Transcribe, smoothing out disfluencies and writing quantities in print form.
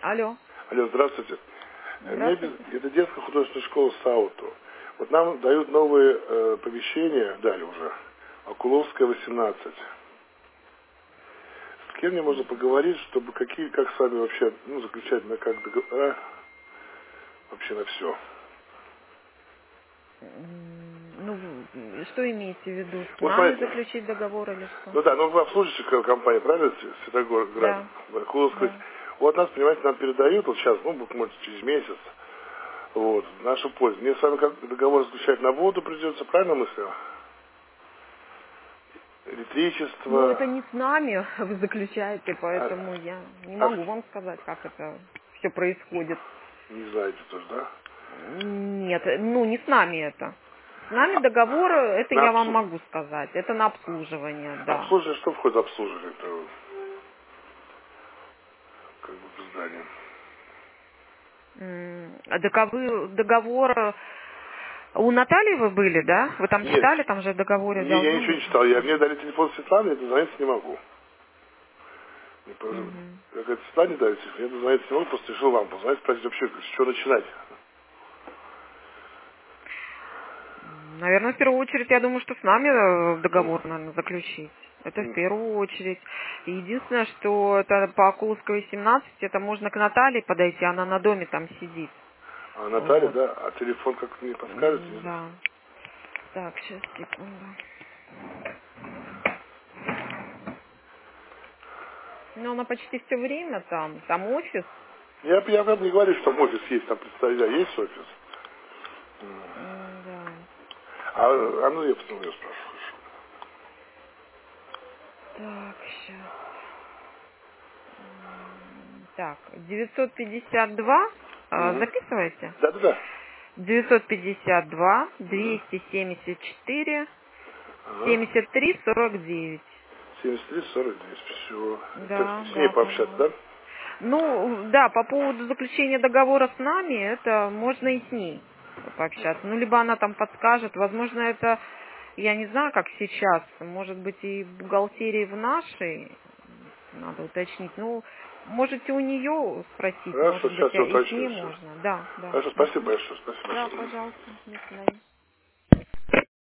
Алло. Алло, здравствуйте. Здравствуйте. Это детская художественная школа САУТу. Вот нам дают новые помещения, дали уже, Окуловская, 18. С кем мне можно поговорить, чтобы как с вами вообще, заключать на как договора, вообще на все. Что имеете в виду? С Вот нами смотрите, заключить договор или что? вы обслуживаете компанию, правильно, Святогорск, Да. Окуловская. Да. Вот нас, понимаете, нам передают, вот сейчас, может, через месяц, вот, в нашу пользу. Мне с вами как договор заключать на воду придется, правильно мыслю? Электричество. Это не с нами вы заключаете, поэтому я не могу вам сказать, как это все происходит. Не знаете тоже, да? Нет, не с нами это. С нами договор, это На я вам могу сказать. Это на обслуживание, да. Обслуживание, что входит в обслуживание? Это как бы в здание. Договор у Натальи вы были, да? Вы там Нет, читали, там же в договоре я должно ничего не быть. читал. Мне дали телефон Светланы, я дозвониться не могу. Как это Светлане дали телефон, я дозвониться не могу, просто решил вам позвонить, спросить вообще, с чего начинать. Наверное, в первую очередь, я думаю, что с нами договор, наверное, заключить. Это в первую очередь. Единственное, что это по Окуловской 17, это можно к Наталье подойти, она на доме там сидит. А Наталья, Вот. да? А телефон как мне подскажете? Не знаю. Да. Так, сейчас, секунду. Она почти все время там офис. Я вам не говорю, что там офис есть, там представитель есть офис. Да. Я потом ее спрашиваю. Так, сейчас. Так, 952, Угу. записывайте? Да. 952, Угу. 274, Ага. 73, 49. 73-49, все. Да, С ней да, пообщаться, пожалуйста. да? Да, по поводу заключения договора с нами, это можно и с ней пообщаться. Либо она там подскажет, возможно, это, я не знаю, как сейчас, может быть, и в бухгалтерии в нашей, надо уточнить. Можете у нее спросить, Хорошо, может быть, сейчас я и с уточню ней все. можно. Да, да. Хорошо, спасибо большое, спасибо Да, большое. пожалуйста, до свидания.